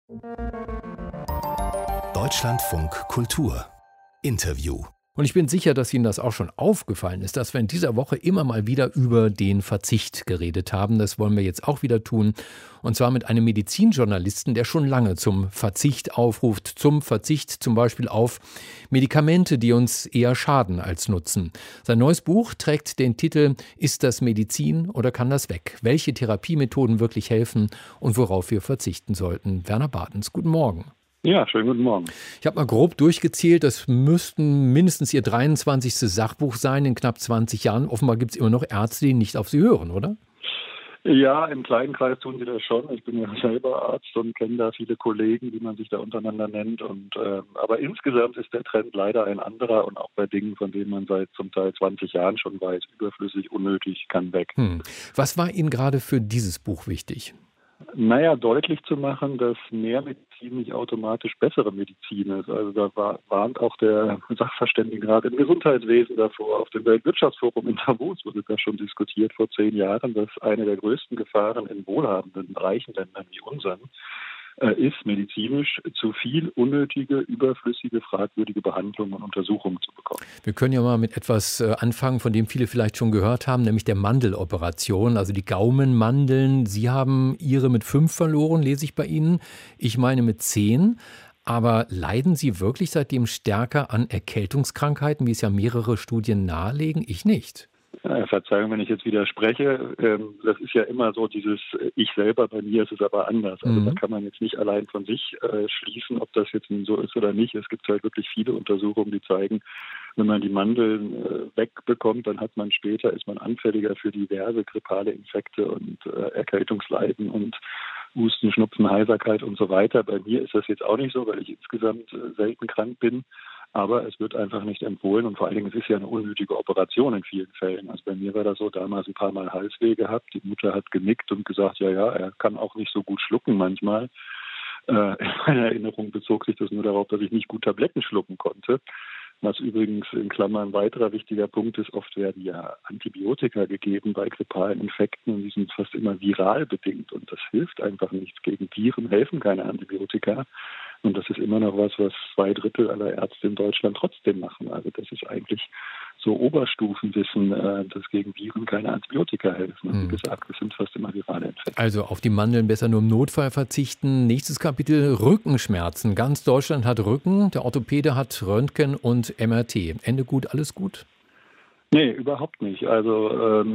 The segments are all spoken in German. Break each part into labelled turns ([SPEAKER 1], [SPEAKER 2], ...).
[SPEAKER 1] Deutschlandfunk Kultur Interview.
[SPEAKER 2] Und ich bin sicher, dass Ihnen das auch schon aufgefallen ist, dass wir in dieser Woche immer mal wieder über den Verzicht geredet haben. Das wollen wir jetzt auch wieder tun. Und zwar mit einem Medizinjournalisten, der schon lange zum Verzicht aufruft. Zum Verzicht zum Beispiel auf Medikamente, die uns eher schaden als nutzen. Sein neues Buch trägt den Titel „Ist das Medizin oder kann das weg?" Welche Therapiemethoden wirklich helfen und worauf wir verzichten sollten. Werner Bartens, guten Morgen.
[SPEAKER 3] Ja, schönen guten Morgen.
[SPEAKER 2] Ich habe mal grob durchgezählt, das müssten mindestens Ihr 23. Sachbuch sein in knapp 20 Jahren. Offenbar gibt es immer noch Ärzte, die nicht auf Sie hören, oder?
[SPEAKER 3] Ja, im kleinen Kreis tun sie das schon. Ich bin ja selber Arzt und kenne da viele Kollegen, die man sich da untereinander nennt. Aber insgesamt ist der Trend leider ein anderer und auch bei Dingen, von denen man seit zum Teil 20 Jahren schon weiß, überflüssig, unnötig, kann weg.
[SPEAKER 2] Was war Ihnen gerade für dieses Buch wichtig?
[SPEAKER 3] Naja, deutlich zu machen, dass mehr Medizin nicht automatisch bessere Medizin ist. Also da warnt auch der Sachverständigenrat im Gesundheitswesen davor. Auf dem Weltwirtschaftsforum in Davos wurde das schon diskutiert vor 10 Jahren, dass eine der größten Gefahren in wohlhabenden, reichen Ländern wie unseren ist, medizinisch zu viel unnötige, überflüssige, fragwürdige Behandlungen und Untersuchungen zu bekommen.
[SPEAKER 2] Wir können ja mal mit etwas anfangen, von dem viele vielleicht schon gehört haben, nämlich der Mandeloperation, also die Gaumenmandeln. Sie haben Ihre mit 5 verloren, lese ich bei Ihnen. Ich meine mit 10. Aber leiden Sie wirklich seitdem stärker an Erkältungskrankheiten, wie es ja mehrere Studien nahelegen? Ich nicht.
[SPEAKER 3] Verzeihung, wenn ich jetzt widerspreche. Das ist ja immer so dieses Ich selber, bei mir ist es aber anders. Also da kann man jetzt nicht allein von sich schließen, ob das jetzt nun so ist oder nicht. Es gibt halt wirklich viele Untersuchungen, die zeigen, wenn man die Mandeln wegbekommt, dann ist man anfälliger für diverse grippale Infekte und Erkältungsleiden und Husten, Schnupfen, Heiserkeit und so weiter. Bei mir ist das jetzt auch nicht so, weil ich insgesamt selten krank bin. Aber es wird einfach nicht empfohlen und vor allen Dingen, es ist ja eine unnötige Operation in vielen Fällen. Also bei mir war das so, damals ein paar Mal Halsweh gehabt. Die Mutter hat genickt und gesagt, ja, er kann auch nicht so gut schlucken manchmal. In meiner Erinnerung bezog sich das nur darauf, dass ich nicht gut Tabletten schlucken konnte. Was übrigens in Klammern ein weiterer wichtiger Punkt ist, oft werden ja Antibiotika gegeben bei grippalen Infekten und die sind fast immer viral bedingt und das hilft einfach nichts. Gegen Viren helfen keine Antibiotika und das ist immer noch was 2/3 aller Ärzte in Deutschland trotzdem machen. Also das ist eigentlich so Oberstufenwissen, dass gegen Viren keine Antibiotika helfen. Und wie gesagt, das sind fast immer virale Infekte.
[SPEAKER 2] Also auf die Mandeln besser nur im Notfall verzichten. Nächstes Kapitel: Rückenschmerzen. Ganz Deutschland hat Rücken, der Orthopäde hat Röntgen und MRT. Ende gut, alles gut?
[SPEAKER 3] Nee, überhaupt nicht. Also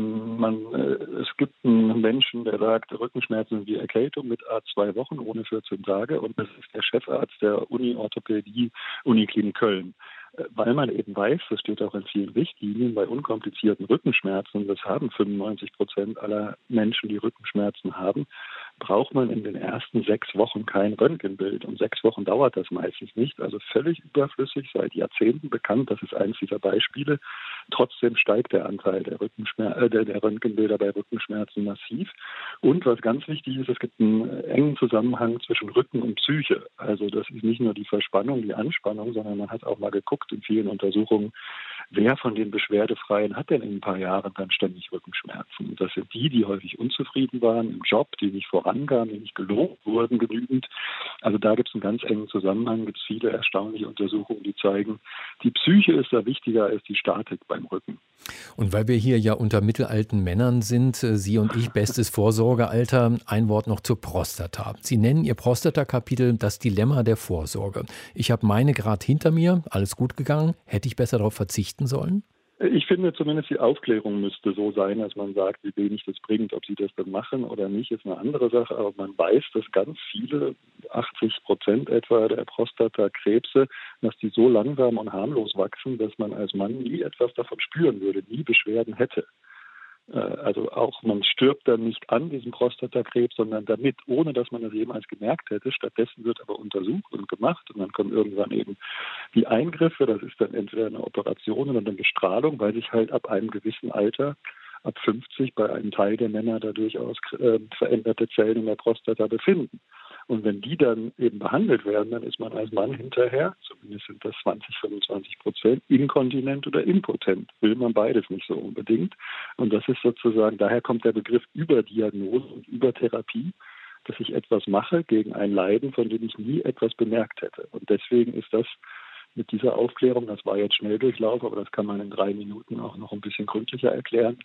[SPEAKER 3] es gibt einen Menschen, der sagt, Rückenschmerzen sind wie Erkältung mit 2 Wochen ohne 14 Tage und das ist der Chefarzt der Uni-Orthopädie Uniklinik Köln. Weil man eben weiß, das steht auch in vielen Richtlinien, bei unkomplizierten Rückenschmerzen, das haben 95% aller Menschen, die Rückenschmerzen haben, braucht man in den ersten 6 Wochen kein Röntgenbild. Und 6 Wochen dauert das meistens nicht. Also völlig überflüssig, seit Jahrzehnten bekannt. Das ist eines dieser Beispiele. Trotzdem steigt der Anteil der Röntgenbilder bei Rückenschmerzen massiv. Und was ganz wichtig ist, es gibt einen engen Zusammenhang zwischen Rücken und Psyche. Also das ist nicht nur die Verspannung, die Anspannung, sondern man hat auch mal geguckt in vielen Untersuchungen, wer von den Beschwerdefreien hat denn in ein paar Jahren dann ständig Rückenschmerzen? Und das sind die häufig unzufrieden waren im Job, die nicht vorangaben, die nicht gelobt wurden genügend. Also da gibt es einen ganz engen Zusammenhang, gibt es viele erstaunliche Untersuchungen, die zeigen, die Psyche ist da wichtiger als die Statik beim Rücken.
[SPEAKER 2] Und weil wir hier ja unter mittelalten Männern sind, Sie und ich, bestes Vorsorgealter, ein Wort noch zur Prostata. Sie nennen Ihr Prostata-Kapitel das Dilemma der Vorsorge. Ich habe meine gerade hinter mir, alles gut gegangen. Hätte ich besser darauf verzichten sollen?
[SPEAKER 3] Ich finde zumindest die Aufklärung müsste so sein, dass man sagt, wie wenig das bringt. Ob sie das dann machen oder nicht, ist eine andere Sache. Aber man weiß, dass ganz viele, 80% etwa der Prostatakrebse, dass die so langsam und harmlos wachsen, dass man als Mann nie etwas davon spüren würde, nie Beschwerden hätte. Also auch man stirbt dann nicht an diesem Prostatakrebs, sondern damit, ohne dass man das jemals gemerkt hätte. Stattdessen wird aber untersucht und gemacht und dann kommen irgendwann eben die Eingriffe. Das ist dann entweder eine Operation oder eine Bestrahlung, weil sich halt ab einem gewissen Alter, ab 50, bei einem Teil der Männer da durchaus veränderte Zellen in der Prostata befinden. Und wenn die dann eben behandelt werden, dann ist man als Mann hinterher, zumindest sind das 20-25%, inkontinent oder impotent. Will man beides nicht so unbedingt. Und das ist sozusagen, daher kommt der Begriff Überdiagnose und Übertherapie. dass ich etwas mache gegen ein Leiden, von dem ich nie etwas bemerkt hätte. Und deswegen ist das mit dieser Aufklärung, das war jetzt Schnelldurchlauf, aber das kann man in 3 Minuten auch noch ein bisschen gründlicher erklären,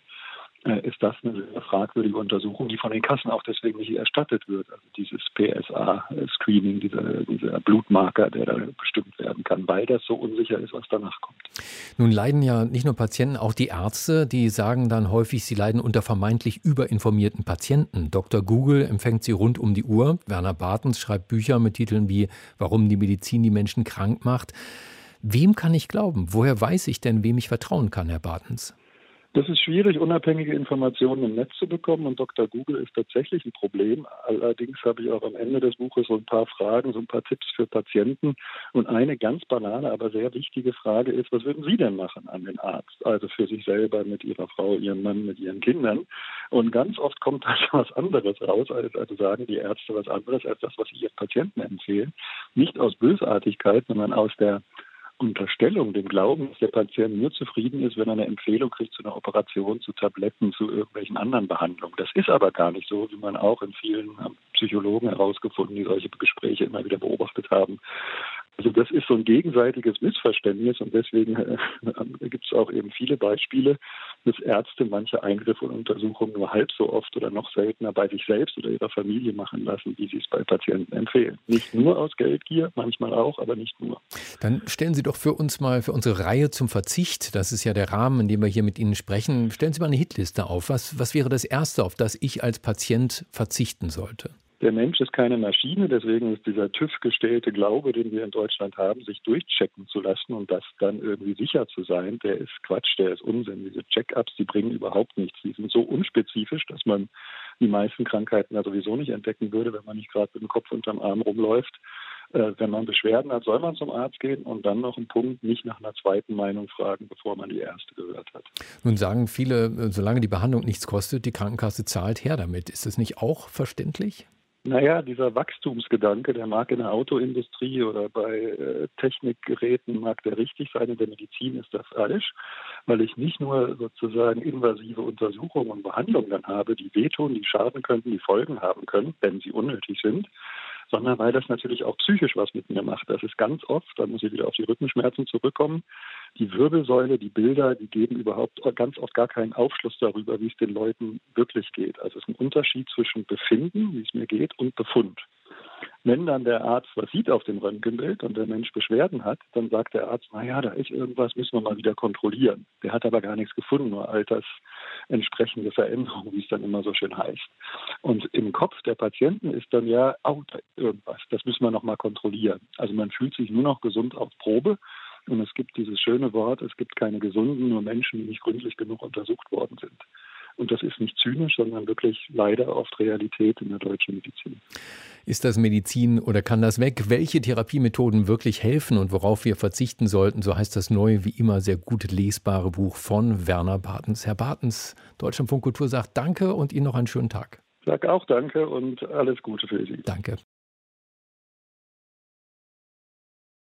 [SPEAKER 3] ist das eine sehr fragwürdige Untersuchung, die von den Kassen auch deswegen nicht erstattet wird. Also dieses PSA-Screening, dieser Blutmarker, der da bestimmt werden kann, weil das so unsicher ist, was danach kommt.
[SPEAKER 2] Nun leiden ja nicht nur Patienten, auch die Ärzte, die sagen dann häufig, sie leiden unter vermeintlich überinformierten Patienten. Dr. Google empfängt sie rund um die Uhr. Werner Bartens schreibt Bücher mit Titeln wie »Warum die Medizin die Menschen krank macht«. Wem kann ich glauben? Woher weiß ich denn, wem ich vertrauen kann, Herr Bartens?
[SPEAKER 3] Das ist schwierig, unabhängige Informationen im Netz zu bekommen, und Dr. Google ist tatsächlich ein Problem. Allerdings habe ich auch am Ende des Buches so ein paar Fragen, so ein paar Tipps für Patienten. Und eine ganz banale, aber sehr wichtige Frage ist, was würden Sie denn machen an den Arzt? Also für sich selber, mit Ihrer Frau, Ihrem Mann, mit Ihren Kindern. Und ganz oft kommt da was anderes raus, also sagen die Ärzte was anderes als das, was sie ihren Patienten empfehlen. Nicht aus Bösartigkeit, sondern aus der Unterstellung, dem Glauben, dass der Patient nur zufrieden ist, wenn er eine Empfehlung kriegt zu einer Operation, zu Tabletten, zu irgendwelchen anderen Behandlungen. Das ist aber gar nicht so, wie man auch in vielen Psychologen herausgefunden, die solche Gespräche immer wieder beobachtet haben. Also das ist so ein gegenseitiges Missverständnis, und deswegen gibt es auch eben viele Beispiele, dass Ärzte manche Eingriffe und Untersuchungen nur halb so oft oder noch seltener bei sich selbst oder ihrer Familie machen lassen, wie sie es bei Patienten empfehlen. Nicht nur aus Geldgier, manchmal auch, aber nicht nur.
[SPEAKER 2] Dann stellen Sie doch für uns mal, für unsere Reihe zum Verzicht, das ist ja der Rahmen, in dem wir hier mit Ihnen sprechen, stellen Sie mal eine Hitliste auf. Was wäre das Erste, auf das ich als Patient verzichten sollte?
[SPEAKER 3] Der Mensch ist keine Maschine, deswegen ist dieser TÜV-gestellte Glaube, den wir in Deutschland haben, sich durchchecken zu lassen und das dann irgendwie sicher zu sein, der ist Quatsch, der ist Unsinn. Diese Check-ups, die bringen überhaupt nichts. Die sind so unspezifisch, dass man die meisten Krankheiten ja sowieso nicht entdecken würde, wenn man nicht gerade mit dem Kopf unterm Arm rumläuft. Wenn man Beschwerden hat, soll man zum Arzt gehen, und dann noch ein Punkt, nicht nach einer zweiten Meinung fragen, bevor man die erste gehört hat.
[SPEAKER 2] Nun sagen viele, solange die Behandlung nichts kostet, die Krankenkasse zahlt, her damit. Ist das nicht auch verständlich?
[SPEAKER 3] Naja, dieser Wachstumsgedanke, der mag in der Autoindustrie oder bei Technikgeräten mag der richtig sein, in der Medizin ist das falsch, weil ich nicht nur sozusagen invasive Untersuchungen und Behandlungen dann habe, die wehtun, die schaden könnten, die Folgen haben können, wenn sie unnötig sind, sondern weil das natürlich auch psychisch was mit mir macht. Das ist ganz oft, da muss ich wieder auf die Rückenschmerzen zurückkommen, die Wirbelsäule, die Bilder, die geben überhaupt ganz oft gar keinen Aufschluss darüber, wie es den Leuten wirklich geht. Also es ist ein Unterschied zwischen Befinden, wie es mir geht, und Befund. Wenn dann der Arzt was sieht auf dem Röntgenbild und der Mensch Beschwerden hat, dann sagt der Arzt, naja, da ist irgendwas, müssen wir mal wieder kontrollieren. Der hat aber gar nichts gefunden, nur altersentsprechende Veränderungen, wie es dann immer so schön heißt. Und im Kopf der Patienten ist dann ja, oh, da ist irgendwas, das müssen wir noch mal kontrollieren. Also man fühlt sich nur noch gesund auf Probe. Und es gibt dieses schöne Wort, es gibt keine Gesunden, nur Menschen, die nicht gründlich genug untersucht worden sind. Und das ist nicht zynisch, sondern wirklich leider oft Realität in der deutschen Medizin.
[SPEAKER 2] Ist das Medizin oder kann das weg? Welche Therapiemethoden wirklich helfen und worauf wir verzichten sollten, so heißt das neue, wie immer sehr gut lesbare Buch von Werner Bartens. Herr Bartens, Deutschlandfunk Kultur sagt Danke und Ihnen noch einen schönen Tag.
[SPEAKER 3] Ich sage auch Danke und alles Gute für Sie.
[SPEAKER 2] Danke.